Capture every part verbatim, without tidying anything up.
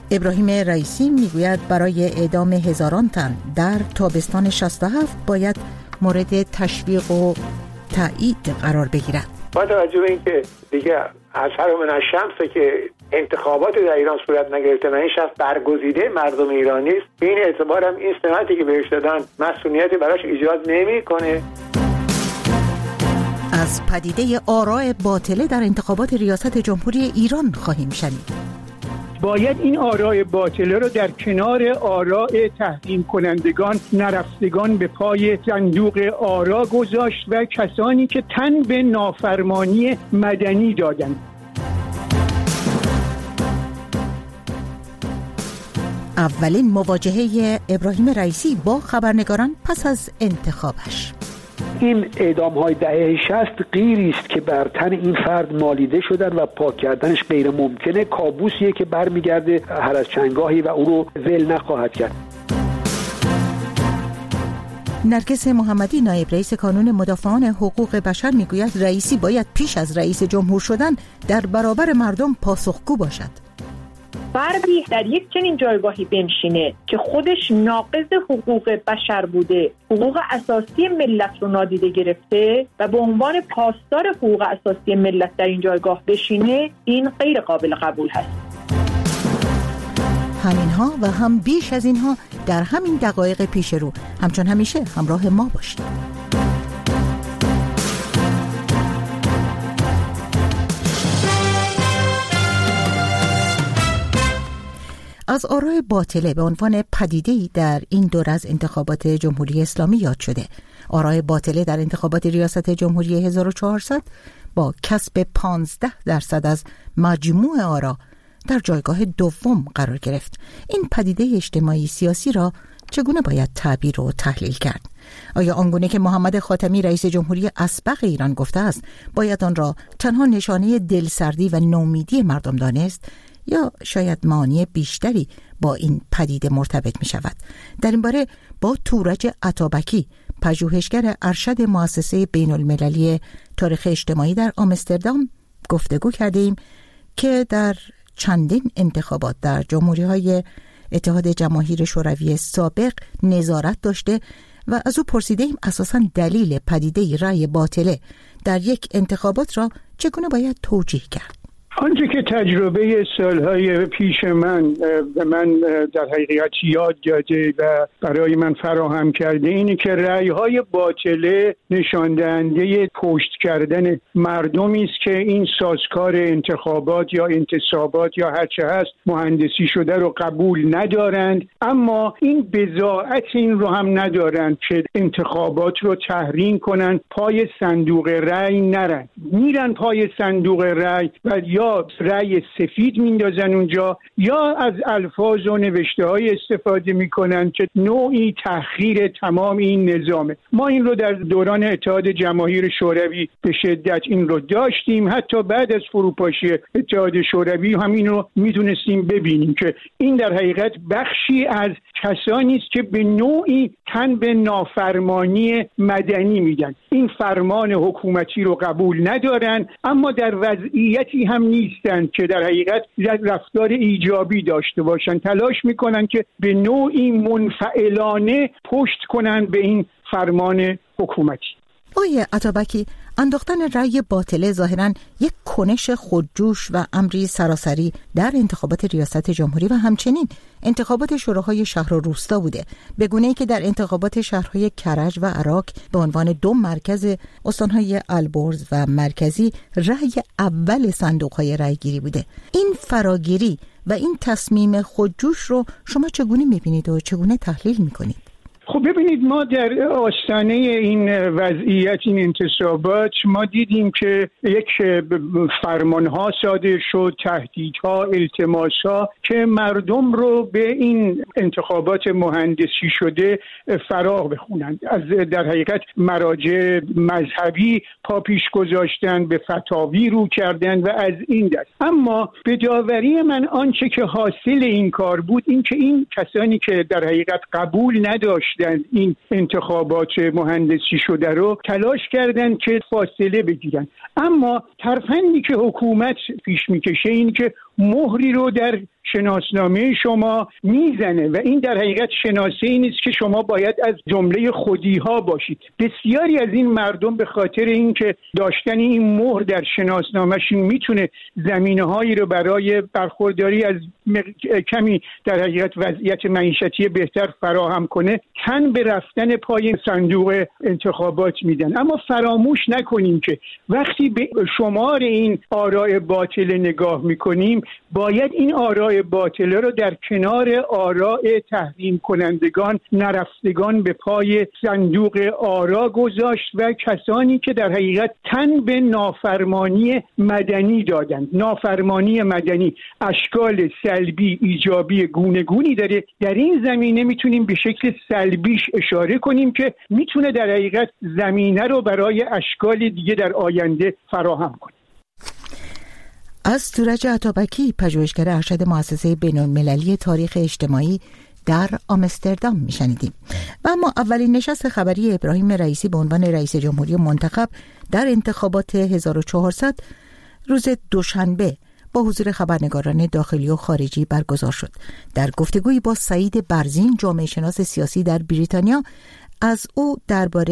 ابراهیم رئیسی میگوید برای اعدام هزاران تن در تابستان شصت و هفت باید مورد تشویق و تایید قرار بگیرد. با توجه به اینکه دیگه اثر من الشمس که انتخابات در ایران صورت نگرفته و این شخص برگزیده مردم ایرانی است، این اعتبارم این سمتی که بهش دادن مسئولیتی براش ایجاد نمی‌کنه. از پدیده آراء باطله در انتخابات ریاست جمهوری ایران خواهیم شنید. باید این آراء باطله رو در کنار آراء تحریم کنندگان نرفتگان به پای صندوق آرا گذاشت و کسانی که تن به نافرمانی مدنی دادند. اولین مواجهه ابراهیم رئیسی با خبرنگاران پس از انتخابش. این اعدام‌های دهه شصت غیری است که بر تن این فرد مالیده شدن و پاک کردنش غیر ممکنه، کابوسیه که برمیگرده هر از چندگاهی و او رو ول نخواهد کرد. نرگس محمدی نایب رئیس کانون مدافعان حقوق بشر میگوید رئیسی باید پیش از رئیس جمهور شدن در برابر مردم پاسخگو باشد. فردی در یک چنین جایگاهی بنشینه که خودش ناقض حقوق بشر بوده، حقوق اساسی ملت رو نادیده گرفته و به عنوان پاسدار حقوق اساسی ملت در این جایگاه بشینه، این غیر قابل قبول هست. همینها و هم بیش از اینها در همین دقایق پیش رو، همچون همیشه همراه ما باشید. از آراء باطله به عنوان پدیده‌ای در این دور از انتخابات جمهوری اسلامی یاد شده. آراء باطله در انتخابات ریاست جمهوری هزار و چهارصد با کسب پانزده درصد از مجموع آرا در جایگاه دوم قرار گرفت. این پدیده اجتماعی سیاسی را چگونه باید تعبیر و تحلیل کرد؟ آیا آنگونه که محمد خاتمی رئیس جمهوری اسبق ایران گفته است باید آن را تنها نشانه دلسردی و نومیدی مردم دانست، یا شاید معانی بیشتری با این پدیده مرتبط می شود؟ در این باره با تورج عطابکی، پژوهشگر ارشد مؤسسه بین المللی تاریخ اجتماعی در آمستردام گفتگو کرده ایم که در چندین انتخابات در جمهوری‌های اتحاد جماهیر شوروی سابق نظارت داشته و از او پرسیده ایم اساساً دلیل پدیده رأی باطله در یک انتخابات را چگونه باید توجیه کرد. آنچه که تجربه سالهای پیش من به من در حقیقت یاد داده و برای من فراهم کرده اینه که رأی‌های باطله نشان دهنده پشت کردن مردمی است که این سازکار انتخابات یا انتصابات یا هر چه هست مهندسی شده رو قبول ندارند، اما این بضاعت این رو هم ندارند که انتخابات رو تحریم کنن، پای صندوق رأی نرن. میرن پای صندوق رأی و یا رأی سفید میندازن اونجا یا از الفاظ و نوشته های استفاده میکنن که نوعی تحقیر تمام این نظامه. ما این رو در دوران اتحاد جماهیر شوروی به شدت این رو داشتیم، حتی بعد از فروپاشی اتحاد شوروی همین رو میتونستیم ببینیم که این در حقیقت بخشی از کسانی است که به نوعی تن به نافرمانی مدنی میدن. این فرمان حکومتی رو قبول ندارن، اما در وضعیتی هم نیستن که در حقیقت رفتار ایجابی داشته باشن. تلاش میکنن که به نوعی منفعلانه پشت کنن به این فرمان حکومتی. آقای عطابکی، انداختن رأی باطله ظاهراً یک کنش خودجوش و امری سراسری در انتخابات ریاست جمهوری و همچنین انتخابات شوراهای شهر و روستا بوده، به گونه‌ای که در انتخابات شهرهای کرج و عراق به عنوان دو مرکز استانهای البرز و مرکزی رأی اول صندوق‌های رأیگیری بوده. این فراگیری و این تصمیم خودجوش رو شما چگونه می‌بینید و چگونه تحلیل می‌کنید؟ خب ببینید، ما در آستانه این وضعیت، این انتصابات، ما دیدیم که یک فرمانها صادر شد، تهدیدها، التماسها که مردم رو به این انتخابات مهندسی شده فراغ بخونند. از در حقیقت مراجع مذهبی پا پیش گذاشتن، به فتاوی رو کردن و از این دست. اما به داوری من آنچه که حاصل این کار بود این که این کسانی که در حقیقت قبول نداشت این انتخابات مهندسی شده رو تلاش کردن که فاصله بگیرن، اما ترفندی که حکومت پیش میکشه این که مهری رو در شناسنامه شما میزنه و این در حقیقت شناسه‌ای نیست که شما باید از جمله خودی‌ها باشید. بسیاری از این مردم به خاطر اینکه داشتن این مهر در شناسنامه‌شون میتونه زمینه‌هایی رو برای برخورداری از کمی در حقیقت وضعیت معیشتی بهتر فراهم کنه، تن به رفتن پای صندوق انتخابات میدن. اما فراموش نکنیم که وقتی به شمار این آراء باطل نگاه میکنیم، باید این آراء باطله رو در کنار آراء تحریم کنندگان نرفتگان به پای صندوق آرا گذاشت و کسانی که در حقیقت تن به نافرمانی مدنی دادن. نافرمانی مدنی اشکال سلبی ایجابی گونه گونی داره. در این زمینه میتونیم به شکل سلبیش اشاره کنیم که میتونه در حقیقت زمینه رو برای اشکال دیگه در آینده فراهم کنه. از سورج عطابکی، پژوهشگر ارشد مؤسسه بین‌المللی تاریخ اجتماعی در آمستردام میشنیدیم. و اما اولین نشست خبری ابراهیم رئیسی به عنوان رئیس جمهوری منتخب در انتخابات هزار و چهارصد روز دوشنبه با حضور خبرنگاران داخلی و خارجی برگزار شد. در گفتگویی با سعید برزین، جامعه شناس سیاسی در بریتانیا، از او درباره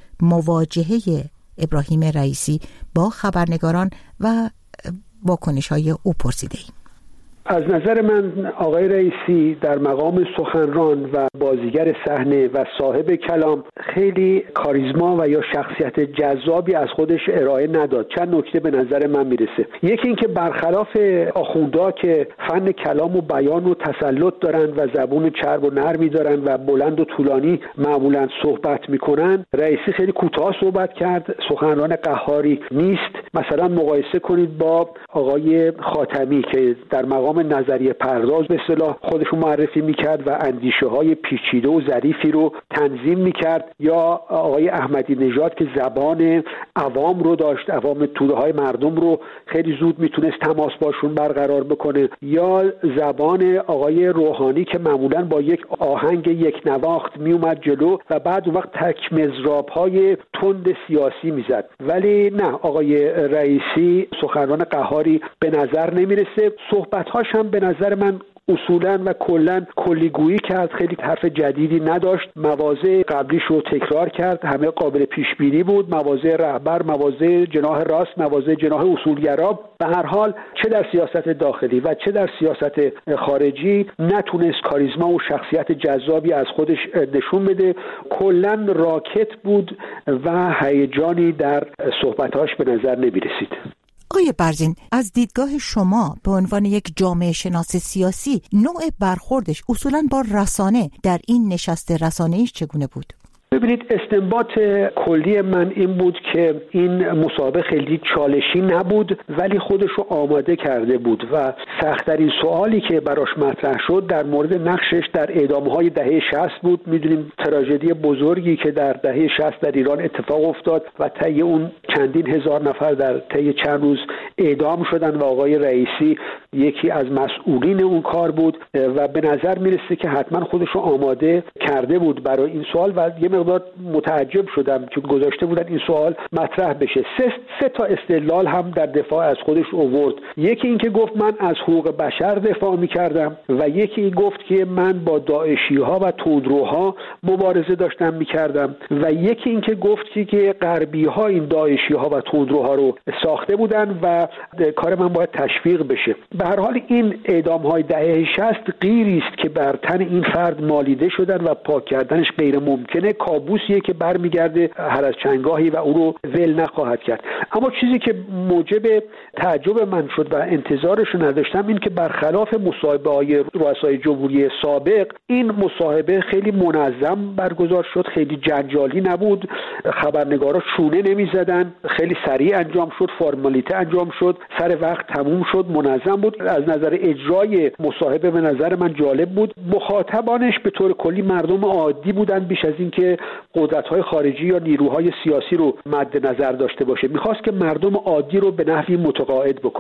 مواجهه ابراهیم رئیسی با خبرنگاران و واکنش‌های او پرسیده ایم. از نظر من آقای رئیسی در مقام سخنران و بازیگر صحنه و صاحب کلام خیلی کاریزما و یا شخصیت جذابی از خودش ارائه نداد. چند نکته به نظر من میرسه. یکی این که برخلاف آخوندا که فن کلام و بیان و تسلط دارن و زبون چرب و نرمی دارن و بلند و طولانی معمولا صحبت میکنن، رئیسی خیلی کوتاه صحبت کرد. سخنران قهاری نیست. مثلا مقایسه کنید با آقای خاتمی که در مقام نظریه پرداز به اصطلاح خودشو معرفی میکرد و اندیشه های پیچیده و ظریفی رو تنظیم میکرد، یا آقای احمدی نژاد که زبان عوام رو داشت، عوام توده های مردم رو خیلی زود میتونست تماس باشون برقرار بکنه، یا زبان آقای روحانی که معمولا با یک آهنگ یک نواخت میومد جلو و بعد اون وقت تک مضراب های تند سیاسی میزد. ولی نه، آقای رئیسی سخنران قهاری به نظر نمیرسه. صحبت‌هاش هم به نظر من اصولاً و کلاً کلیگویی کرد، خیلی حرف جدیدی نداشت. مواضع قبلیش رو تکرار کرد، همه قابل پیش بینی بود. مواضع رهبر، مواضع جناح راست، مواضع جناح اصولگرا، به هر حال چه در سیاست داخلی و چه در سیاست خارجی نتونست کاریزما و شخصیت جذابی از خودش نشون بده. کلاً راکت بود و هیجانی در صحبت‌هاش به نظر نمی‌رسید. آقای برزین، از دیدگاه شما به عنوان یک جامعه شناس سیاسی، نوع برخوردش اصولاً با رسانه در این نشست رسانه‌ایش چگونه بود؟ ببینید، استنباط کلی من این بود که این مسابقه خیلی چالشی نبود ولی خودش رو آماده کرده بود و سخت‌ترین سوالی که براش مطرح شد در مورد نقشش در اعدام‌های دهه شصت بود. می‌دونیم تراژدی بزرگی که در دهه شصت در ایران اتفاق افتاد و طی اون چندین هزار نفر در طی چند روز اعدام شدن و آقای رئیسی یکی از مسئولین اون کار بود و به نظر میرسه که حتما خودش رو آماده کرده بود برای این سوال و یه مقدار متعجب شدم که گذاشته بودن این سوال مطرح بشه. سه, سه تا استدلال هم در دفاع از خودش آورد. یکی این که گفت من از حقوق بشر دفاع میکردم و یکی گفت که من با داعشی ها و تندروها مبارزه داشتم میکردم و یکی این که گفت که غربی ها این داعشی ها و تندروها رو ساخته بودن و کار من باید تشویق بشه. به هر حال این اعدام های دهه شصت غیری است که بر تن این فرد مالیده شدن و پاک کردنش غیر ممکنه. کابوسیه که برمیگرده هر از چنگاهی و او رو ول نخواهد کرد. اما چیزی که موجب تعجب من شد و انتظارش رو نداشتم این که برخلاف مصاحبه های رؤسای جمهوری سابق، این مصاحبه خیلی منظم برگزار شد، خیلی جنجالی نبود، خبرنگارا شونه نمیزدن، خیلی سریع انجام شد، فرمالیته انجام شد، سر وقت تموم شد، منظم بود. از نظر اجرای مصاحبه به نظر من جالب بود. مخاطبانش به طور کلی مردم عادی بودن، بیش از این که قدرت‌های خارجی یا نیروهای سیاسی رو مد نظر داشته باشه. می‌خواست که مردم عادی رو به نحوی متقاعد بکنه.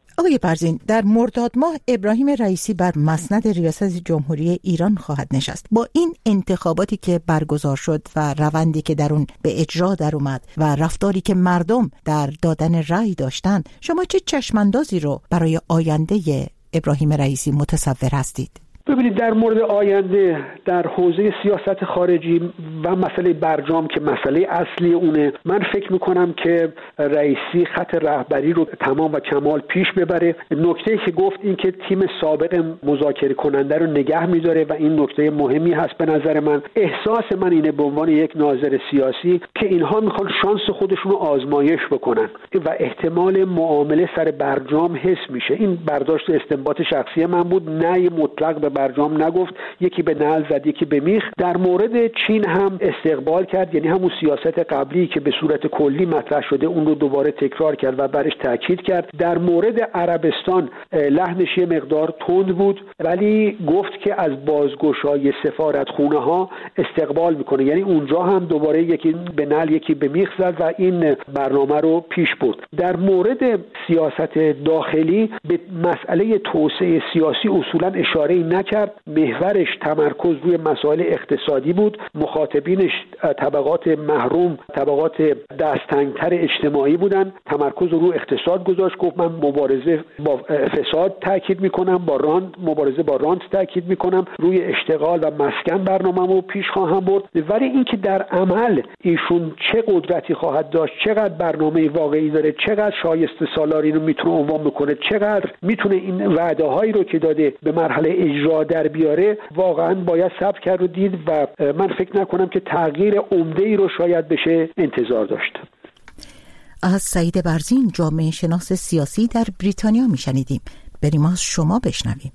آقای برزین، در مرداد ماه ابراهیم رئیسی بر مسند ریاست جمهوری ایران خواهد نشست. با این انتخاباتی که برگزار شد و روندی که در اون به اجرا در اومد و رفتاری که مردم در دادن رأی داشتن، شما چه چشماندازی رو برای آینده ابراهیم رئیسی متصور هستید؟ ببینید، در مورد آینده در حوزه سیاست خارجی و مسئله برجام که مسئله اصلی اونه، من فکر میکنم که رئیسی خط رهبری رو تمام و کمال پیش ببره. نکته‌ای که گفت این که تیم سابق مذاکره کننده رو نگه میداره و این نکته مهمی هست به نظر من. احساس من اینه به عنوان یک ناظر سیاسی که اینها میخوان شانس خودشون رو آزمایش بکنن و احتمال معامله سر برجام حس میشه. این برداشت استنباط شخصی من بود، نه مطلق به برجام نگفت، یکی به نعل زد یکی به میخ. در مورد چین هم استقبال کرد، یعنی همون سیاست قبلی که به صورت کلی مطرح شده اون رو دوباره تکرار کرد و برش تاکید کرد. در مورد عربستان لحنش یه مقدار تند بود، ولی گفت که از بازگشای سفارتخونه ها استقبال میکنه، یعنی اونجا هم دوباره یکی به نعل یکی به میخ زد و این برنامه رو پیش برد. در مورد سیاست داخلی به مسئله توسعه سیاسی اصولا اشاره نکرد. محورش تمرکز روی مسائل اقتصادی بود. مخاطبینش طبقات محروم، طبقات دستتنگتر اجتماعی بودن. تمرکز رو اقتصاد گذاشت. گفت من مبارزه با فساد تاکید میکنم، با رانت مبارزه با رانت تاکید میکنم، روی اشتغال و مسکن برنامه‌مو پیش خواهم برد. ولی اینکه در عمل ایشون چه قدرتی خواهد داشت، چقدر برنامه واقعی داره، چقدر شایسته سالاری رو میتونه عنوان بکنه، چقدر میتونه این وعده هایی رو که داده به مرحله اجرا در بیاره، واقعا باید صبر کرد و دید و من فکر نکنم که تغییر عمده‌ای رو شاید بشه انتظار داشت. از سعید برزین، جامعه شناس سیاسی در بریتانیا میشنیدیم. بریم از شما بشنویم.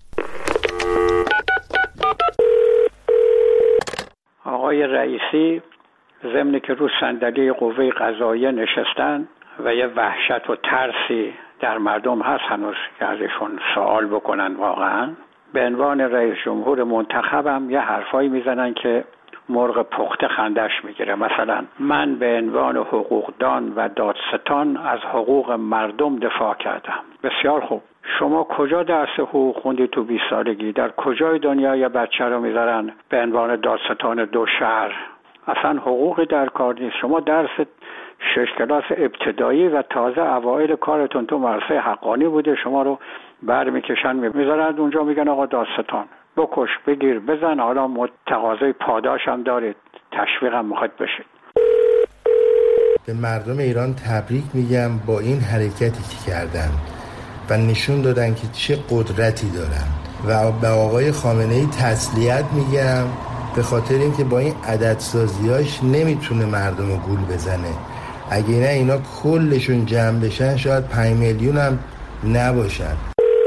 آقای رئیسی ضمن که رو صندلی قوه قضاییه نشستن و یه وحشت و ترسی در مردم هست هنوز که ازشون سوال بکنن، واقعا به عنوان رئیس جمهور منتخبم یه حرفایی میزنن که مرغ پخته خندش میگیره. مثلا من به عنوان حقوقدان و دادستان از حقوق مردم دفاع کردم. بسیار خوب، شما کجا درس حقوق خوندی تو بیست سالگی؟ در کجای دنیا یه بچه رو میذارن به عنوان دادستان دو شهر؟ اصلا حقوقی در کار نیست. شما درس شش کلاس ابتدایی و تازه اوایل کارتون تو مدرسه حقانی بوده، شما رو بر میکشن میذارن اونجا، میگن آقا دادستان بکش بگیر بزن، حالا تقاضای پاداش هم دارید، تشویق هم میخواد بشید. به مردم ایران تبریک میگم با این حرکتی که کردن و نشون دادن که چه قدرتی دارن و به آقای خامنه‌ای تسلیت میگم به خاطر اینکه با این عددسازیاش نمیتونه مردم رو گول بزنه. اگه نه اینا کلشون جمع بشن شاید پنج میلیون هم نباشن.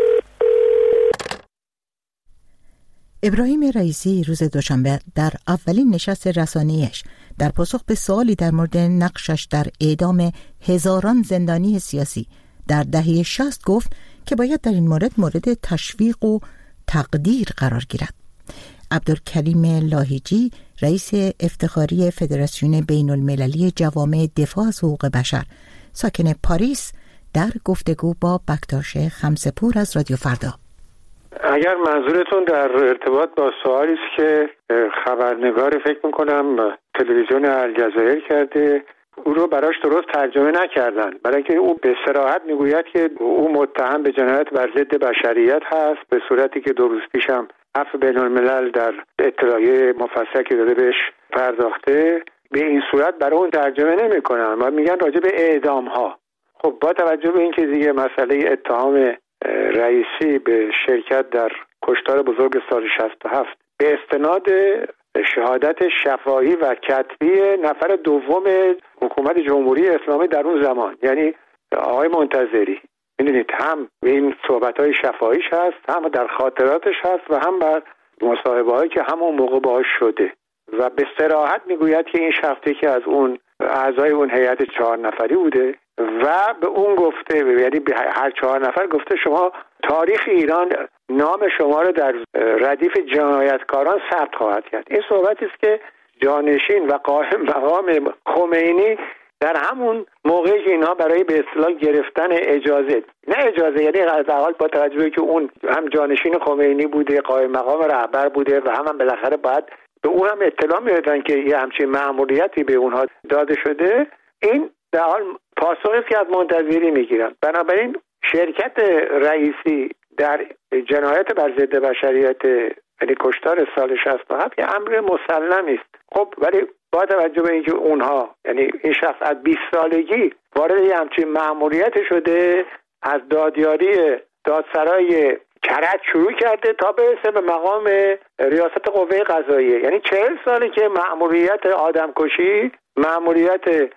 ابراهیم رئیسی روز دوشنبه در اولین نشست رسانه‌ایش در پاسخ به سوالی در مورد نقشش در اعدام هزاران زندانی سیاسی در دهه شصت گفت که باید در این مورد مورد تشویق و تقدیر قرار گیرد. عبدالکریم لاهیجی، رئیس افتخاری فدراسیون بین المللی جوامع دفاع از حقوق بشر ساکن پاریس، در گفتگو با بکتاش خمسپور از رادیو فردا. اگر منظورتون در ارتباط با سوالی است که خبرنگار فکر میکنم تلویزیون الجزایر کرده، او رو براش درست ترجمه نکردن، برای اینکه او به صراحت میگوید که او متهم به جنایت بر ضد بشریت هست، به صورتی که دو روز پیشم عفو بین الملل در اطلاعیه مفصل که داده بهش پرداخته. به این صورت برای اون ترجمه نمیکنن و میگن راجع به اعدام ها. خب با توجه به اینکه دیگه مسئله اتهام رئیسی به شرکت در کشتار بزرگ سال شصت و هفت به استناد شهادت شفاهی و کتبی نفر دوم حکومت جمهوری اسلامی در اون زمان، یعنی آقای منتظری، میدونید هم این صحبت‌های شفاهیش هست، هم در خاطراتش هست و هم بر مصاحبه‌هایی که همون موقع باهاش شده و به صراحت میگوید که این شخصی که از اون اعضای اون هیئت چهار نفری بوده و به اون گفته، یعنی به هر چهار نفر گفته شما تاریخ ایران نام شما رو در ردیف جنایتکاران ثبت خواهد کرد. این صحبتی است که جانشین و قائم مقام خمینی در همون موقعی که اینها برای به اصطلاح گرفتن اجازه، نه اجازه یعنی در حال با توجه که اون هم جانشین خمینی بوده، قائم مقام رهبر بوده و هم, هم بالاخره باید به اون هم اطلاع میدادن که یه همچین مأموریتی به اونها داده شده، این در حال پاسخی که از منتظری میگیرن. بنابراین شرکت رئیسی در جنایت بر ضد بشریت یعنی کشتار سال شصت و هفت یه امر مسلمی است. خب ولی با توجه به اینکه اونها یعنی این شخص از بیست سالگی وارد یه همچین مأموریت شده، از دادیاری دادسرای کرج شروع کرده تا برسه به مقام ریاست قوه قضاییه، یعنی چهل سالی که مأموریت آدمکشی، مأموریت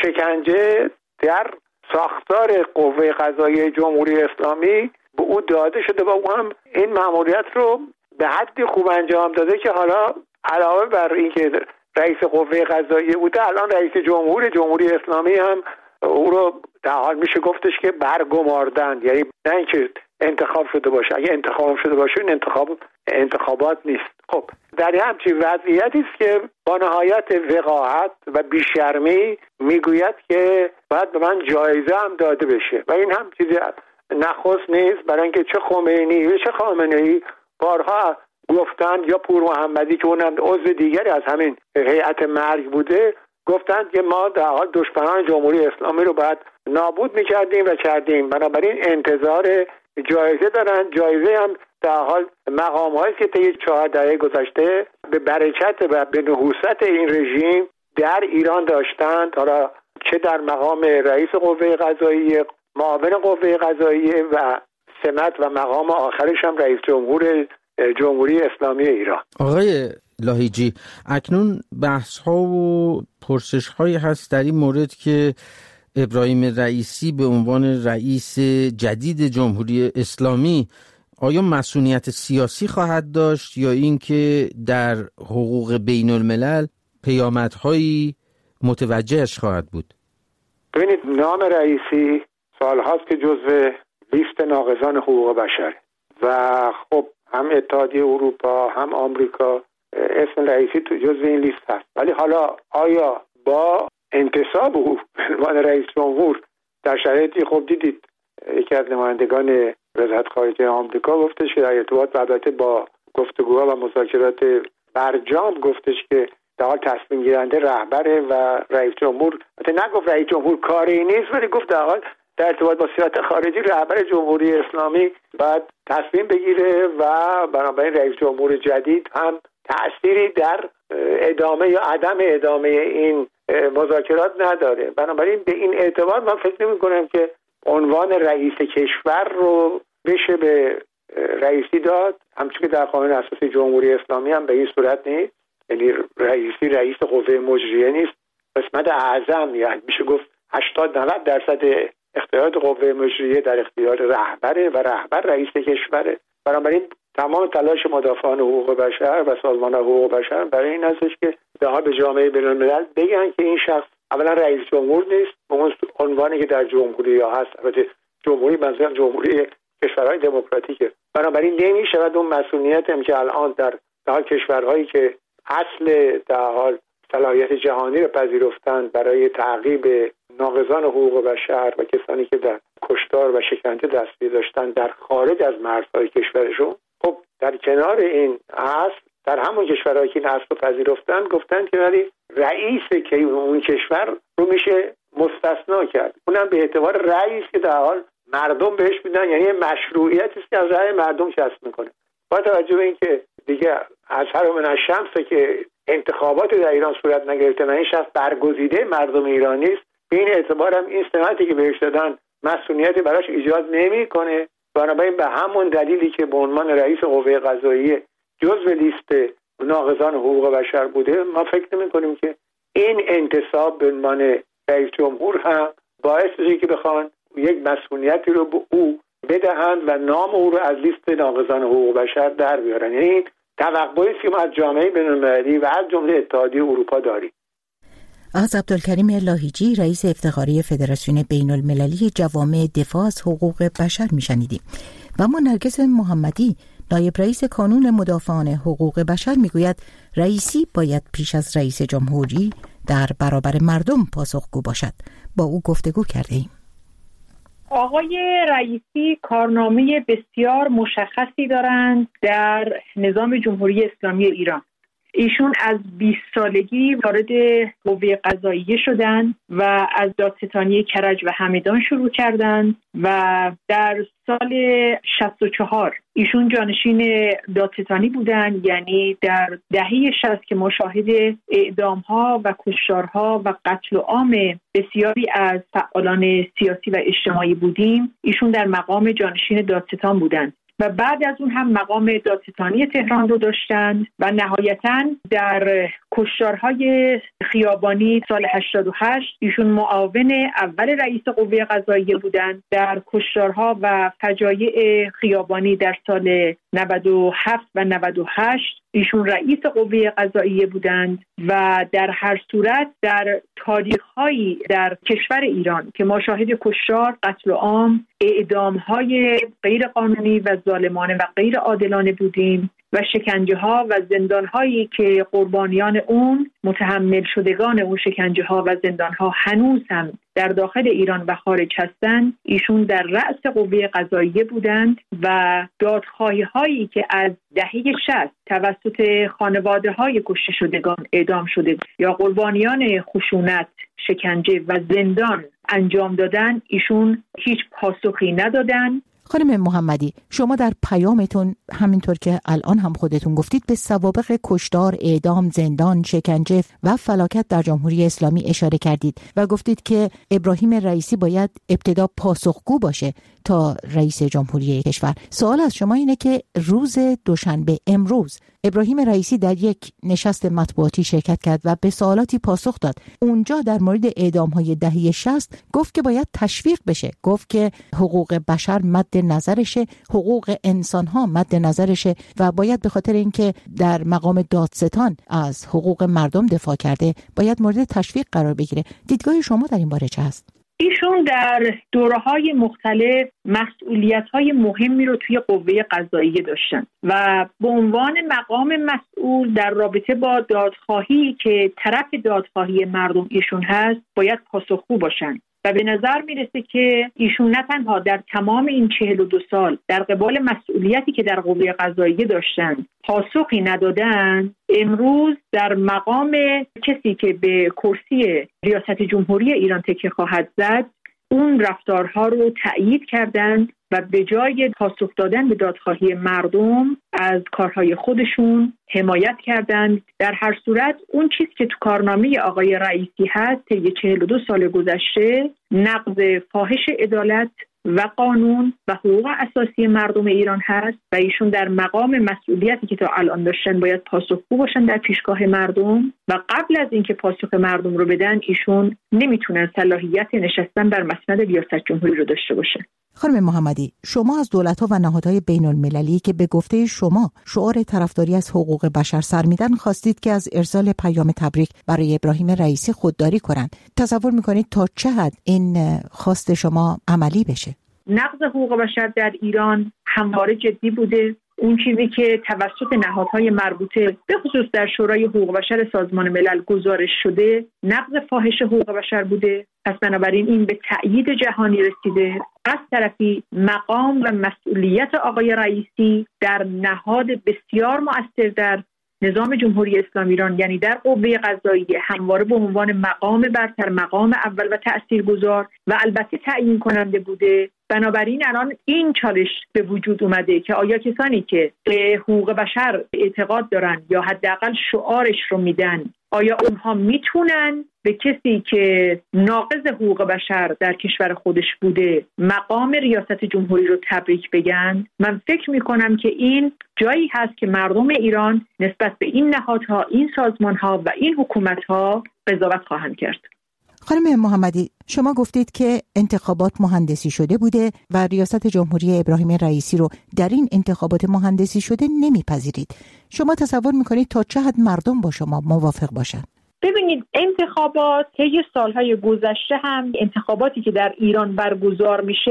شکنجه در ساختار قوه قضاییه جمهوری اسلامی به او داده شده و او هم این مأموریت رو به حدی خوب انجام داده که حالا علاوه بر اینکه رئیس قوه قضاییه بوده، الان رئیس جمهور جمهوری اسلامی هم او رو در حال میشه گفتش که برگماردن، یعنی نه اینکه انتخاب شده باشه، اگه انتخاب شده باشه این انتخاب انتخابات نیست. خب در همچین وضعیتی است که با نهایت وقاحت و بیشرمی میگوید که باید به من جایزه هم داده بشه و این هم چیزی نخست نیست، برای اینکه چه خمینی و چه خامنه‌ای بارها گفتند، یا پور محمدی که اونم عضو دیگری از همین هیئت مرگ بوده گفتند که ما در حال دشمنان جمهوری اسلامی رو باید نابود می‌کردیم و کردیم. بنابراین انتظار جایزه دارن. جایزه هم در حال مقام‌هایی که طی چهار دهه گذشته به برکت و به نحوست این رژیم در ایران داشتند، حالا چه در مقام رئیس قوه قضاییه، معاون قوه قضاییه و سمت و مقام آخرش هم رئیس جمهور جمهوری اسلامی ایران. آقای لاهیجی، اکنون بحث ها و پرسش هایی هست در این مورد که ابراهیم رئیسی به عنوان رئیس جدید جمهوری اسلامی آیا مسئولیت سیاسی خواهد داشت یا اینکه در حقوق بین الملل پیامدهایی متوجهش خواهد بود؟ ببینید، نام رئیسی سالهاست که جزو لیست ناقضان حقوق بشر و خب هم اتحادیه اروپا هم آمریکا اسم رئیسی تو جزو این لیست هست. ولی حالا آیا با انتصاب او به عنوان رئیس جمهور در شرایطی خب دیدید یکی از نمایندگان وزارت خارجه آمریکا گفتش که در ارتباط البته با گفتگوها و مذاکرات برجام گفتش که در حال تصمیم گیرنده رهبر و رئیس جمهور، البته نگفت رئیس جمهور کاری نیست، ولی گفت در حال در ارتباط با سیاست خارجی رهبر جمهوری اسلامی باید تصمیم بگیره و بنابراین رئیس جمهور جدید هم تأثیری در ادامه یا عدم ادامه این مذاکرات نداره. بنابراین به این اعتبار من فکر نمی کنم که عنوان رئیس کشور رو بشه به رئیسی داد، همچون که در قانون اساسی جمهوری اسلامی هم به این صورت نیست. یعنی رئیسی رئیس قوه مجریه نیست، قسمت اعظم، یعنی میشه گفت هشتاد نود درصد اختیارات قوه مجریه در اختیار رهبره و رهبر رئیس کشوره. بنابراین تمام تلاش مدافعان حقوق بشر و سازمان حقوق بشر برای این هستش که daha به جامعه بین‌الملل بگن که این شخص اولا رئیس جمهور نیست به اون عنوانی که در جمهوری ها هست، البته جمهوری منظورم جمهوری کشورهای دموکراتیکه. بنابراین نمیشه اون مسئولیت هم که الان در در کشورهایی که اصل در حال صلاحیت جهانی رو پذیرفتن برای تعقیب ناقضان حقوق بشر و کسانی که در کشتار و شکنجه دستگیر داشتن در خارج از مرزهای کشورشون، خب در کنار این اصل در همون کشورهایی که این اصل رو پذیرفتن گفتن که ولی رئیس که اون کشور رو میشه مستثنا کرد، اونم به اعتبار رئیس که در حال مردم بهش میدن، یعنی مشروعیتی است که از رأی مردم کسب میکنه. با توجه به اینکه دیگه اثر من الشمس که انتخابات در ایران صورت نگرفته و این شخص برگزیده مردم ایرانی است، به این اعتبار هم این سمتی که بهش دادن مسئولیتی براش ایجاد نمیکنه. بنابراین به همون دلیلی که به عنوان رئیس قوه قضاییه جزو لیست ناقضان حقوق بشر بوده، ما فکر نمی‌کنیم که این انتصاب به عنوان رئیس جمهور هم باعث بشه که بخوان یک مسئولیتی رو به او بدهند و نام او رو از لیست ناقضان حقوق بشر در بیارن. یعنی توقعی که ما از جامعه بین‌المللی و از جمله اتحادیه اروپا داریم. از عبدالکریم لاهیجی، رئیس افتخاری فدراسیون بین المللی جوامع دفاع از حقوق بشر میشنیدیم. و ما نرگس محمدی، نایب رئیس کانون مدافعان حقوق بشر، میگوید رئیسی باید پیش از رئیس جمهوری در برابر مردم پاسخگو باشد. با او گفتگو کرده ایم. آقای رئیسی کارنامه بسیار مشخصی دارند در نظام جمهوری اسلامی ایران. ایشون از بیست سالگی وارد قوه قضاییه شدند و از دادستانی کرج و همدان شروع کردند و در سال شصت و چهار ایشون جانشین دادستانی بودند، یعنی در دهه شصت که مشاهد اعدام‌ها و کشتارها و قتل عام بسیاری از فعالان سیاسی و اجتماعی بودیم، ایشون در مقام جانشین دادستان بودند و بعد از اون هم مقام دادستانی تهران رو داشتند و نهایتاً در کشتارهای خیابانی سال هشتاد و هشت ایشون معاون اول رئیس قوه قضاییه بودند. در کشتارها و فجایع خیابانی در سال نود و هفت و نود و هشت ایشون رئیس قوه قضاییه بودند و در هر صورت در تاریخ‌هایی در کشور ایران که ما شاهد کشتار، قتل عام، اعدام‌های غیرقانونی و ظالمانه و غیر عادلانه بودیم و شکنجه‌ها و زندان‌هایی که قربانیان اون متحمل شدگان اون شکنجه‌ها و زندان‌ها هنوز هم در داخل ایران و خارج هستند، ایشون در رأس قوه قضاییه بودند و دادخواهی‌هایی که از دهه شصت توسط خانواده‌های کشته شدگان، اعدام شده یا قربانیان خشونت، شکنجه و زندان انجام دادن، ایشون هیچ پاسخی ندادن. خانم محمدی، شما در پیامتون همینطور که الان هم خودتون گفتید به سوابق کشتار، اعدام، زندان، شکنجه و فلاکت در جمهوری اسلامی اشاره کردید و گفتید که ابراهیم رئیسی باید ابتدا پاسخگو باشه تا رئیس جمهوری کشور. سوال از شما اینه که روز دوشنبه امروز ابراهیم رئیسی در یک نشست مطبوعاتی شرکت کرد و به سوالاتی پاسخ داد. اونجا در مورد اعدام‌های دهه شصت گفت که باید تشویق بشه، گفت که حقوق بشر مد نظرشه، حقوق انسان‌ها مد نظرشه و باید به خاطر اینکه در مقام دادستان از حقوق مردم دفاع کرده باید مورد تشویق قرار بگیره. دیدگاه شما در این باره چه است؟ ایشون در دوره‌های مختلف مسئولیت‌های مهمی رو توی قوه قضاییه داشتن و به عنوان مقام مسئول در رابطه با دادخواهی که طرف دادخواهی مردم ایشون هست باید پاسخگو باشن و به نظر میرسه که ایشون نه تنها در تمام این چهل و دو سال در قبال مسئولیتی که در قوه قضاییه داشتن پاسخی ندادن، امروز در مقام کسی که به کرسی ریاست جمهوری ایران تکیه خواهد زد اون رفتارها رو تأیید کردند و به جای پاسخ دادن به دادخواهی مردم از کارهای خودشون حمایت کردند. در هر صورت اون چیز که تو کارنامه آقای رئیسی هست طی چهل و دو سال گذشته نقض فاحش عدالت و قانون و حقوق اساسی مردم ایران هست و ایشون در مقام مسئولیتی که تا الان داشتن باید پاسخگو باشن در پیشگاه مردم و قبل از اینکه پاسخ مردم رو بدن ایشون نمیتونن صلاحیت نشستن بر مسند ریاست جمهوری رو داشته باشن. خانم محمدی، شما از دولت‌ها و نهادهای بین‌المللی که به گفته شما شعار طرفداری از حقوق بشر سر میدن خواستید که از ارسال پیام تبریک برای ابراهیم رئیسی خودداری کنند. تصور میکنید تا چه حد این خواست شما عملی بشه؟ نقض حقوق بشر در ایران همواره جدی بوده. اون چیزی که توسط نهادهای مربوطه به خصوص در شورای حقوق بشر سازمان ملل گزارش شده نقض فاحش حقوق بشر بوده. پس بنابراین این به تأیید جهانی رسیده. از طرفی مقام و مسئولیت آقای رئیسی در نهاد بسیار مؤثر در نظام جمهوری اسلامی ایران یعنی در قوه قضاییه همواره به عنوان مقام برتر، مقام اول و تأثیرگذار و البته تعیین کننده بوده. بنابراین الان این چالش به وجود اومده که آیا کسانی که به حقوق بشر اعتقاد دارن یا حداقل شعارش رو میدن آیا اونها میتونن به کسی که ناقض حقوق بشر در کشور خودش بوده مقام ریاست جمهوری رو تبریک بگن؟ من فکر میکنم که این جایی هست که مردم ایران نسبت به این نهادها، این سازمانها و این حکومتها قضاوت خواهند کرد. خانم محمدی، شما گفتید که انتخابات مهندسی شده بوده و ریاست جمهوری ابراهیم رئیسی رو در این انتخابات مهندسی شده نمیپذیرید. شما تصور میکنید تا چه حد مردم با شما موافق باشند؟ ببینید، انتخابات طی سالهای گذشته هم انتخاباتی که در ایران برگزار میشه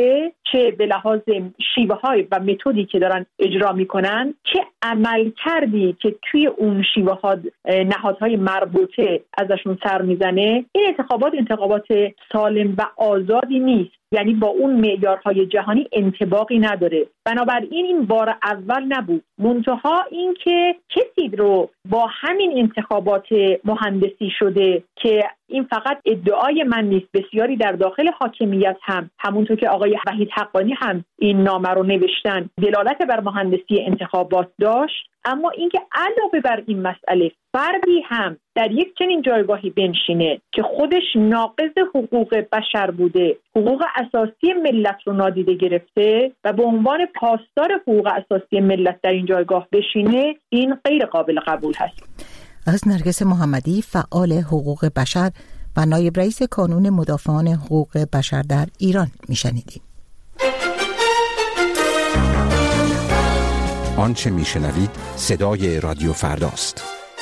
چه به لحاظ شیوه های و متدی که دارن اجرا میکنن، چه عمل کردی که توی اون شیوه ها نهادهای مربوطه ازشون سر میزنه، این انتخابات انتخابات سالم و آزادی نیست. یعنی با اون معیارهای جهانی انطباقی نداره. بنابراین این بار اول نبود. منتها این که کسی رو با همین انتخابات مهندسی شده که این فقط ادعای من نیست، بسیاری در داخل حاکمیت هم همونطور که آقای وحید حقانی هم این نامه رو نوشتن دلالت بر مهندسی انتخابات داشت. اما اینکه علاوه بر این مسئله فردی هم در یک چنین جایگاهی بنشینه که خودش ناقض حقوق بشر بوده، حقوق اساسی ملت رو نادیده گرفته و به عنوان پاسدار حقوق اساسی ملت در این جایگاه بشینه، این غیر قابل قبول هست. از نرگس محمدی، فعال حقوق بشر و نایب رئیس کانون مدافعان حقوق بشر در ایران میشنیدیم. آنچه میشنوید صدای رادیو فرداست.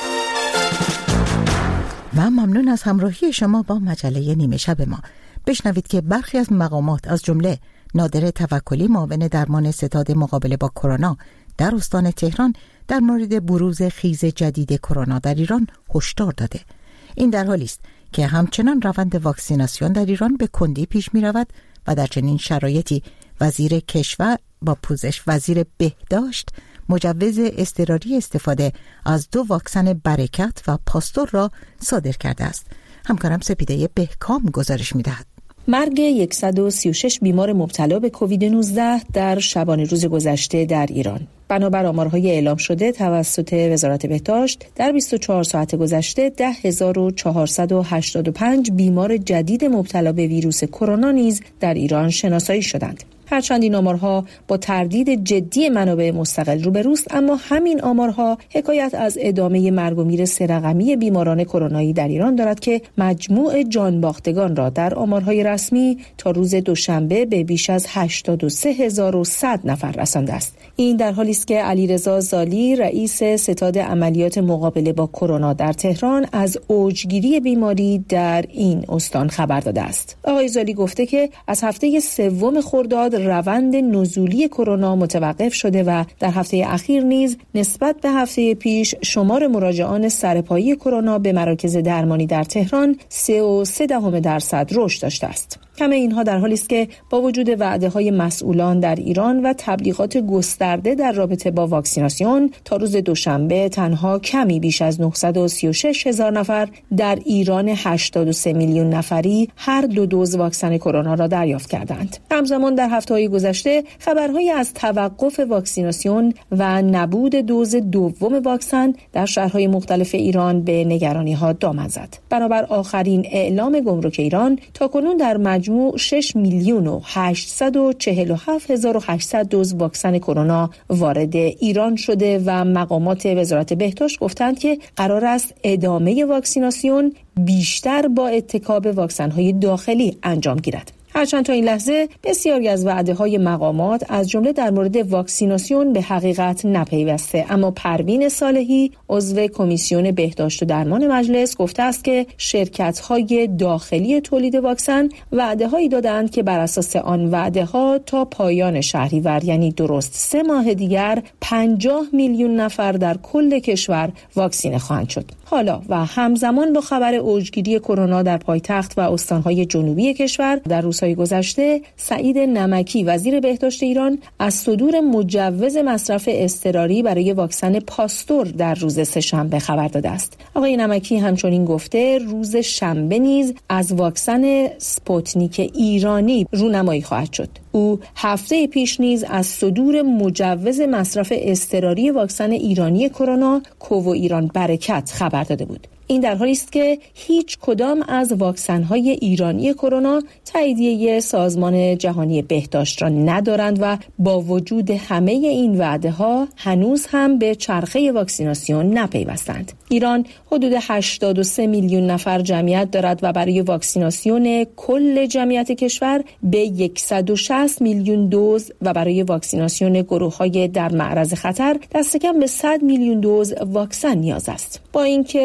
و ممنون از همراهی شما با مجله نیمه شب ما. بشنوید که برخی از مقامات از جمله نادر توکلی، معاون درمان ستاد مقابله با کرونا در استان تهران، در مورد بروز خیز جدید کرونا در ایران هشدار داده. این در حالی است که همچنان روند واکسیناسیون در ایران به کندی پیش می رود و در چنین شرایطی وزیر کشور با پوزش وزیر بهداشت مجوز اضطراری استفاده از دو واکسن برکت و پاستور را صادر کرده است. همکارم سپیده بهکام گزارش می‌دهد. مرگ صد و سی و شش بیمار مبتلا به کووید نوزده در شبانه روز گذشته در ایران. بنابر آمارهای اعلام شده توسط وزارت بهداشت در بیست و چهار ساعت گذشته ده هزار و چهارصد و هشتاد و پنج بیمار جدید مبتلا به ویروس کرونا نیز در ایران شناسایی شدند. هرچند این آمارها با تردید جدی منابع مستقل روبروست، اما همین آمارها حکایت از ادامه مرگ و میر سه رقمی بیماران کرونایی در ایران دارد که مجموع جانباختگان را در آمارهای رسمی تا روز دوشنبه به بیش از هشتاد و سه هزار و صد نفر رسانده است. این در حالی است که علیرضا زالی، رئیس ستاد عملیات مقابله با کرونا در تهران، از اوجگیری بیماری در این استان خبر داده است. آقای زالی گفته که از هفته سوم خرداد روند نزولی کرونا متوقف شده و در هفته اخیر نیز نسبت به هفته پیش شمار مراجعان سرپایی کرونا به مراکز درمانی در تهران سه و سه دهم درصد رشد داشته است. همه اینها در حالی است که با وجود وعده‌های مسئولان در ایران و تبلیغات گسترده در رابطه با واکسیناسیون، تا روز دوشنبه تنها کمی بیش از نهصد و سی و شش هزار نفر در ایران هشتاد و سه میلیون نفری هر دو دوز واکسن کرونا را دریافت کردند. همزمان در هفته‌های گذشته خبرهایی از توقف واکسیناسیون و نبود دوز دوم واکسن در شهرهای مختلف ایران به نگرانی‌ها دامن زد. بنابر آخرین اعلام گمرک ایران، تاکنون در مجموع شش میلیون و هشتصد و چهل و هفت هزار و هشتصد دوز واکسن کرونا وارد ایران شده و مقامات وزارت بهداشت گفتند که قرار است ادامه واکسیناسیون بیشتر با اتکا به واکسن‌های داخلی انجام گیرد. هرچند تا این لحظه بسیاری از وعده‌های مقامات از جمله در مورد واکسیناسیون به حقیقت نپیوسته، اما پروین صالحی، عضو کمیسیون بهداشت و درمان مجلس، گفته است که شرکت‌های داخلی تولید واکسن وعده‌هایی دادند که بر اساس آن وعده‌ها تا پایان شهریور، یعنی درست سه ماه دیگر، پنجاه میلیون نفر در کل کشور واکسینه خواهند شد. حالا و همزمان با خبر اوجگیری کرونا در پایتخت و استان‌های جنوبی کشور، در روزهای گذشته سعید نمکی، وزیر بهداشت ایران، از صدور مجوز مصرف اضطراری برای واکسن پاستور در روز سه‌شنبه خبر داده است. آقای نمکی همچنین گفته روز شنبه نیز از واکسن سپوتنیک ایرانی رونمایی خواهد شد. او هفته پیش نیز از صدور مجوز مصرف اضطراری واکسن ایرانی کرونا کوو ایران برکت خبر داده بود. این در حالی است که هیچ کدام از واکسن‌های ایرانی کرونا تاییدیه سازمان جهانی بهداشت را ندارند و با وجود همه این وعده‌ها هنوز هم به چرخه واکسیناسیون نپیوستند. ایران حدود هشتاد و سه میلیون نفر جمعیت دارد و برای واکسیناسیون کل جمعیت کشور به صد و شصت میلیون دوز و برای واکسیناسیون گروه‌های در معرض خطر دست کم به صد میلیون دوز واکسن نیاز است. با اینکه روند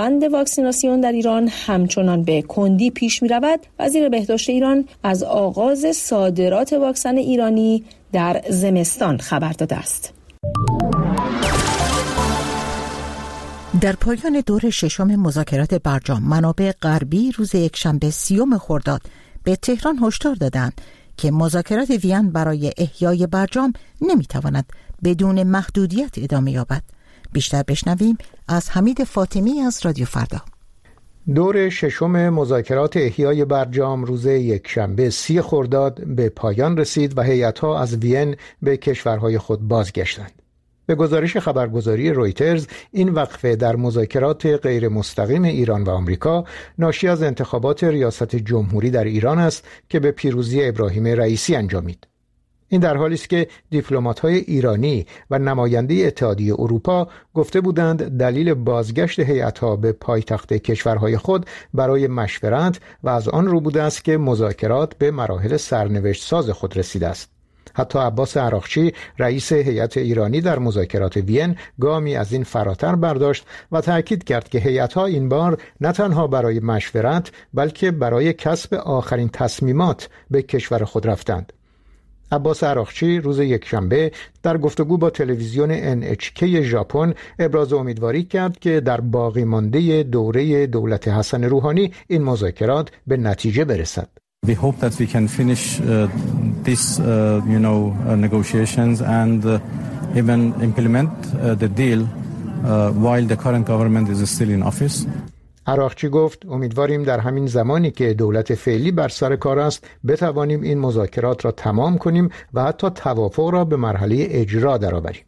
روند واکسیناسیون در ایران همچنان به کندی پیش می رود، وزیر بهداشت ایران از آغاز صادرات واکسن ایرانی در زمستان خبر داده است. در پایان دور ششم مذاکرات برجام، منابع غربی روز یکشنبه سیوم خرداد به تهران هشدار دادند که مذاکرات وین برای احیای برجام نمیتواند بدون محدودیت ادامه یابد. بیشتر بشنویم از حمید فاطمی از رادیو فردا. دور ششم مذاکرات احیای برجام روز یکشنبه سی خرداد به پایان رسید و هیئت‌ها از وین به کشورهای خود بازگشتند. به گزارش خبرگزاری رویترز، این وقفه در مذاکرات غیر مستقیم ایران و آمریکا ناشی از انتخابات ریاست جمهوری در ایران است که به پیروزی ابراهیم رئیسی انجامید. این در حالی است که دیپلمات‌های ایرانی و نماینده اتحادیه اروپا گفته بودند دلیل بازگشت هیئت‌ها به پایتخت کشورهای خود برای مشورت و از آن رو بوده است که مذاکرات به مراحل سرنوشت ساز خود رسیده است. حتی عباس عراقچی رئیس هیئت ایرانی در مذاکرات وین گامی از این فراتر برداشت و تأکید کرد که هیئت‌ها این بار نه تنها برای مشورت بلکه برای کسب آخرین تصمیمات به کشور خود رفتند. عباس عراقچی روز یکشنبه در گفتگو با تلویزیون ان اچ کی ژاپن ابراز امیدواری کرد که در باقی مانده دوره دولت حسن روحانی این مذاکرات به نتیجه برسد. We hope that we can finish uh, this, uh, you know, uh, negotiations and uh, even implement uh, the deal uh, while the current government is still in office. عراقچی گفت امیدواریم در همین زمانی که دولت فعلی بر سر کار است بتوانیم این مذاکرات را تمام کنیم و حتی توافق را به مرحله اجرا درآوریم.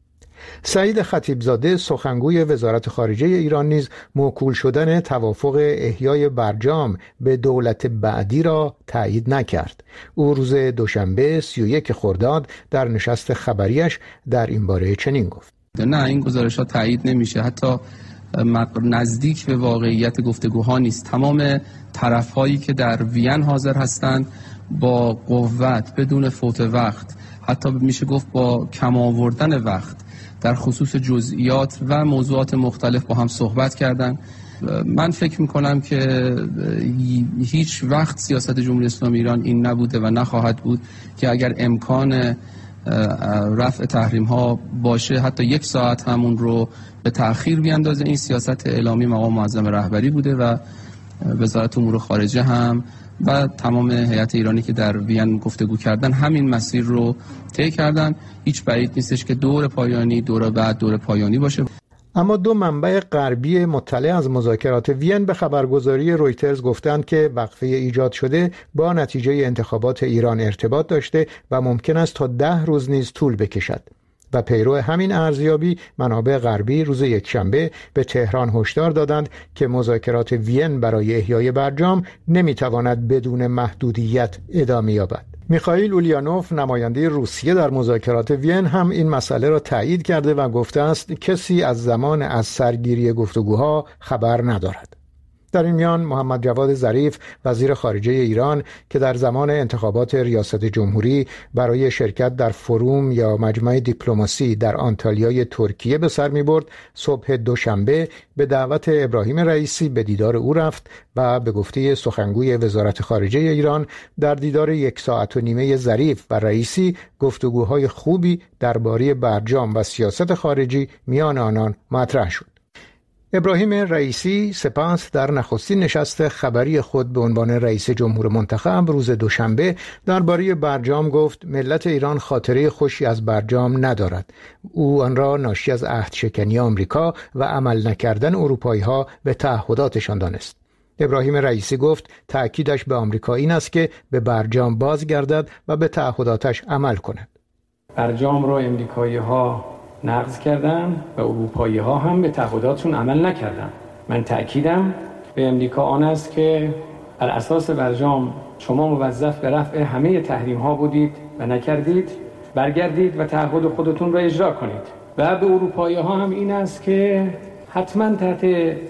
سعید خطیبزاده سخنگوی وزارت خارجه ایران نیز موکول شدن توافق احیای برجام به دولت بعدی را تایید نکرد. او روز دوشنبه سی و یک خرداد در نشست خبریش در این باره چنین گفت: نه، این گزارشات تایید نمیشه، حتی نزدیک به واقعیت گفتگوها نیست. تمام طرف‌هایی که در وین حاضر هستند با قوت، بدون فوت وقت، حتی میشه گفت با کم آوردن وقت، در خصوص جزئیات و موضوعات مختلف با هم صحبت کردن. من فکر میکنم که هیچ وقت سیاست جمهوری اسلامی ایران این نبوده و نخواهد بود که اگر امکان رفع تحریم ها باشه حتی یک ساعت همون رو به تأخیر بیاندازه. این سیاست اعلامی مقام معظم رهبری بوده و وزارت امور خارجه هم و تمام هیئت ایرانی که در وین گفتگو کردن همین مسیر رو طی کردن. هیچ بعید نیستش که دور پایانی دور بعد دور پایانی باشه. اما دو منبع غربی مطلع از مذاکرات وین به خبرگزاری رویترز گفتند که وقفه ایجاد شده با نتیجه انتخابات ایران ارتباط داشته و ممکن است تا ده روز نیز طول بکشد. و پیرو همین ارزیابی منابع غربی روز یکشنبه به تهران هشدار دادند که مذاکرات وین برای احیای برجام نمیتواند بدون محدودیت ادامه یابد. میخائیل اولیانوف نماینده روسیه در مذاکرات وین هم این مسئله را تایید کرده و گفته است کسی از زمان از سرگیری گفتگوها خبر ندارد. در این میان محمد جواد ظریف وزیر خارجه ایران که در زمان انتخابات ریاست جمهوری برای شرکت در فروم یا مجمع دیپلماسی در آنتالیای ترکیه به سر می برد، صبح دوشنبه به دعوت ابراهیم رئیسی به دیدار او رفت و به گفته سخنگوی وزارت خارجه ایران در دیدار یک ساعت و نیمه ظریف و رئیسی گفتگوهای خوبی درباره برجام و سیاست خارجی میان آنان مطرح شد. ابراهیم رئیسی سپس در نخستین نشست خبری خود به عنوان رئیس جمهور منتخب روز دوشنبه درباره برجام گفت ملت ایران خاطره خوشی از برجام ندارد. او آن را ناشی از عهدشکنی آمریکا و عمل نکردن اروپایی‌ها به تعهداتشان دانست. ابراهیم رئیسی گفت تأکیدش به آمریکا این است که به برجام بازگردد و به تعهداتش عمل کند. برجام را امریکایی‌ها نقض کردن و اروپایی ها هم به تعهداتشون عمل نکردن. من تأکیدم به امریکا آن است که بر اساس برجام شما موظف به رفع همه تحریم ها بودید و نکردید، برگردید و تعهد خودتون را اجرا کنید. و به اروپایی ها هم این است که حتما تحت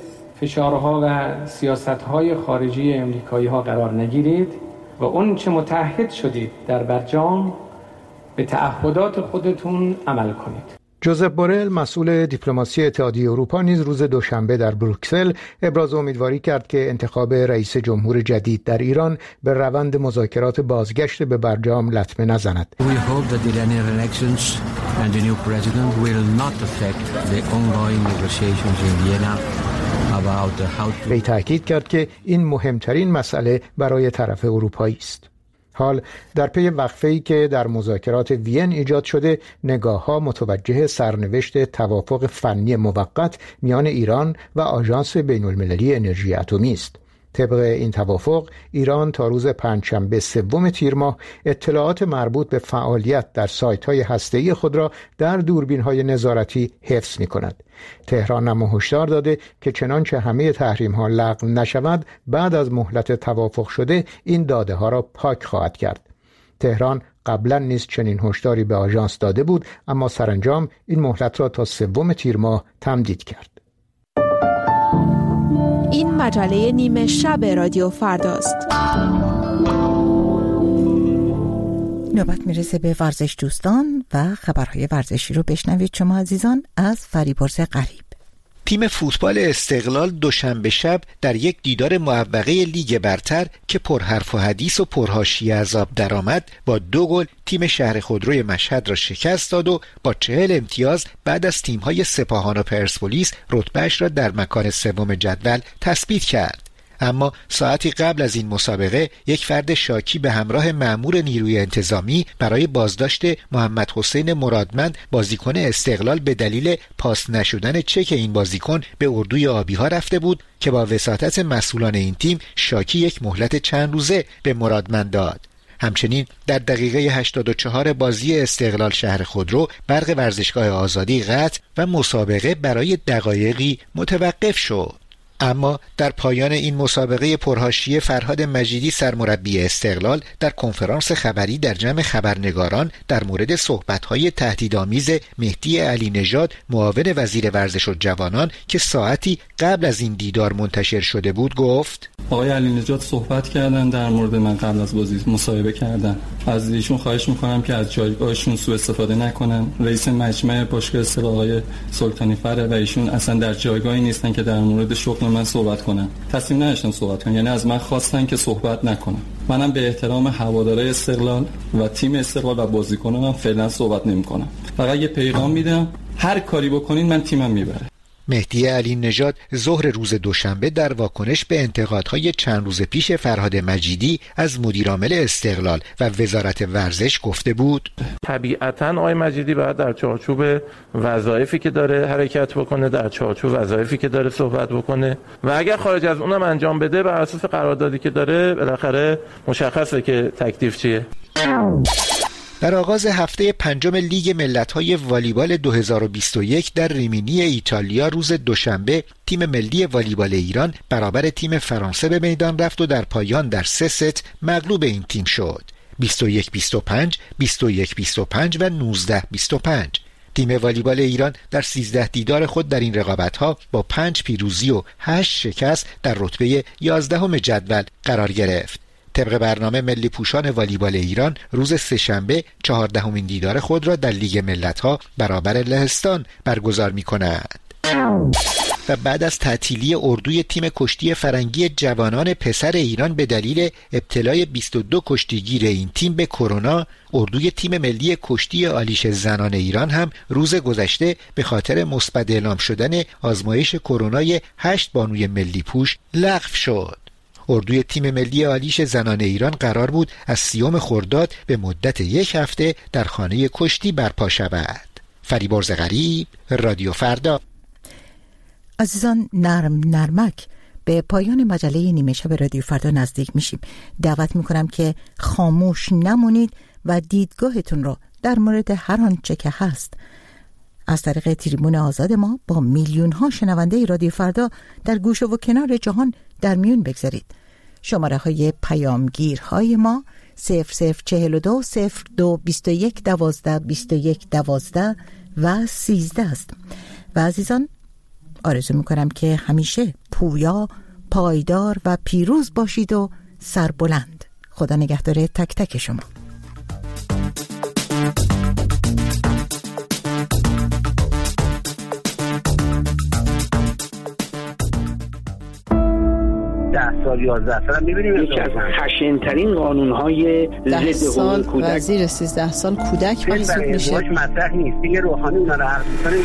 فشارها و سیاست های خارجی امریکایی ها قرار نگیرید و اون چه متعهد شدید در برجام به تعهدات خودتون عمل کنید. جوزف بورل مسئول دیپلماسی اتحادیه اروپا نیز روز دوشنبه در بروکسل ابراز امیدواری کرد که انتخاب رئیس جمهور جدید در ایران به روند مذاکرات بازگشت به برجام لطمه نزند. We hope that the Iranian elections and the new president will not affect the ongoing negotiations in Vienna. وی تاکید کرد که این مهمترین مسئله برای طرف اروپایی است. حال در پی وقفه‌ای که در مذاکرات وین ایجاد شده، نگاه‌ها متوجه سرنوشت توافق فنی موقت میان ایران و آژانس بین‌المللی انرژی اتمی است. طبق این توافق ایران تا روز پنجشنبه سوم تیر ماه اطلاعات مربوط به فعالیت در سایت‌های هسته‌ای خود را در دوربین‌های نظارتی حفظ می‌کند. تهران هم هشدار داده که چنانچه همه تحریم‌ها لغو نشود، بعد از مهلت توافق شده این داده‌ها را پاک خواهد کرد. تهران قبلا نیز چنین هشداری به آژانس داده بود، اما سرانجام این مهلت را تا سوم تیر ماه تمدید کرد. این مجله نیمه شب رادیو فرداست. نوبت میرسه به ورزش دوستان و خبرهای ورزشی رو بشنوید شما عزیزان از فریبرز غریب. تیم فوتبال استقلال دوشنبه شب در یک دیدار معوقه لیگ برتر که پرحرف و حدیث و پرحاشیه از آب درآمد با دو گل تیم شهر خودروی مشهد را شکست داد و با چهل امتیاز بعد از تیم‌های سپاهان و پرسپولیس رتبه‌اش را در مکان سوم جدول تثبیت کرد. اما ساعتی قبل از این مسابقه یک فرد شاکی به همراه مأمور نیروی انتظامی برای بازداشت محمد حسین مرادمند بازیکن استقلال به دلیل پاس نشدن چک این بازیکن به اردوی آبی‌ها رفته بود که با وساطت مسئولان این تیم شاکی یک مهلت چند روزه به مرادمند داد. همچنین در دقیقه هشتاد و چهار بازی استقلال شهر خودرو برق ورزشگاه آزادی قطع و مسابقه برای دقایقی متوقف شد. اما در پایان این مسابقه پرحاشیه فرهاد مجیدی سرمربی استقلال در کنفرانس خبری در جمع خبرنگاران در مورد صحبت‌های تهدیدآمیز مهدی علی نژاد معاون وزیر ورزش و جوانان که ساعتی قبل از این دیدار منتشر شده بود گفت: آقای علی نژاد صحبت کردن در مورد من قبل از بازی مصاحبه کردن. از ایشون خواهش میکنم که از جایگاهشون سوء استفاده نکنن. رئیس مجمع باشگاه استقلال آقای سلطانی فره و ایشون اصلا در جایگاهی نیستن که در مورد شغل من صحبت کنن. تصمیم نداشتن صحبت کنن، یعنی از من خواستن که صحبت نکنم. منم به احترام هوادارهای استقلال و تیم استقلال و بازیکنانم فعلا صحبت نمی‌کنم. فقط یه پیغام میدم هر کاری بکنین من تیمم میبره. مهدی علی نژاد ظهر روز دوشنبه در واکنش به انتقادهای چند روز پیش فرهاد مجیدی از مدیرعامل استقلال و وزارت ورزش گفته بود: طبیعتاً آقای مجیدی باید در چارچوب وظایفی که داره حرکت بکنه، در چارچوب وظایفی که داره صحبت بکنه و اگر خارج از اونم انجام بده بر اساس قراردادی که داره بالاخره مشخصه که تکلیف چیه. در آغاز هفته پنجم لیگ ملت‌های والیبال دو هزار و بیست و یک در ریمینی ایتالیا روز دوشنبه تیم ملی والیبال ایران برابر تیم فرانسه به میدان رفت و در پایان در سه ست مغلوب این تیم شد. بیست و یک بیست و پنج، بیست و یک بیست و پنج و نوزده بیست و پنج. تیم والیبال ایران در سیزده دیدار خود در این رقابت‌ها با پنج پیروزی و هشت شکست در رتبه یازدهم جدول قرار گرفت. طبق برنامه ملی پوشان والیبال ایران روز سه‌شنبه چهاردهمین دیدار خود را در لیگ ملت‌ها برابر لهستان برگزار می‌کنند. و بعد از تعطیلی اردوی تیم کشتی فرنگی جوانان پسر ایران به دلیل ابتلای بیست و دو کشتیگیر این تیم به کرونا، اردوی تیم ملی کشتی آلیش زنان ایران هم روز گذشته به خاطر مثبت اعلام شدن آزمایش کرونای هشت بانوی ملی پوش لغو شد. اردوی تیم ملی آلیش زنان ایران قرار بود از سیوم خرداد به مدت یک هفته در خانه کشتی برپا شود. فریبرز غریب، رادیو فردا. عزیزان، نرم نرمک به پایان مجله نیمه شب رادیو فردا نزدیک میشیم. دعوت میکنم که خاموش نمونید و دیدگاهتون رو در مورد هر آنچه که هست از طریق تریبون آزاد ما با میلیون ها شنونده رادیو فردا در گوشه و کنار جهان در میون بگذارید. شماره های پیامگیرهای ما صفر صفر چهل و دو صفر دو بیست و یک دوازده بیست و یک دوازده و سیزده است. و عزیزان، آرزو میکنم که همیشه پویا، پایدار و پیروز باشید و سربلند. خدا نگهدار تک تک شما. هزار و یازده سال می‌بینیم یکی از خشن‌ترین قانون‌های ضد حقوق کودک و زیر سیزده سال کودک محسوب میشه. مطرح نیست دیگه. روحانی اونا رو عرض می‌کنه.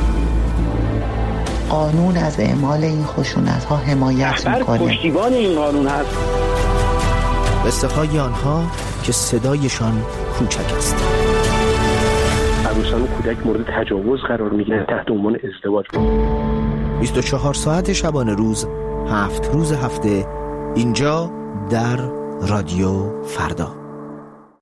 قانون از اعمال این خشونت‌ها حمایت می‌کنه. پشتیبان این قانون هست. قصه های آنها که صدایشان کوچک است. عروسان و کودک مورد تجاوز قرار میگیرن تحت عنوان ازدواج. بیست و چهار ساعت شبانه روز، هفت روز هفته، اینجا در رادیو فردا.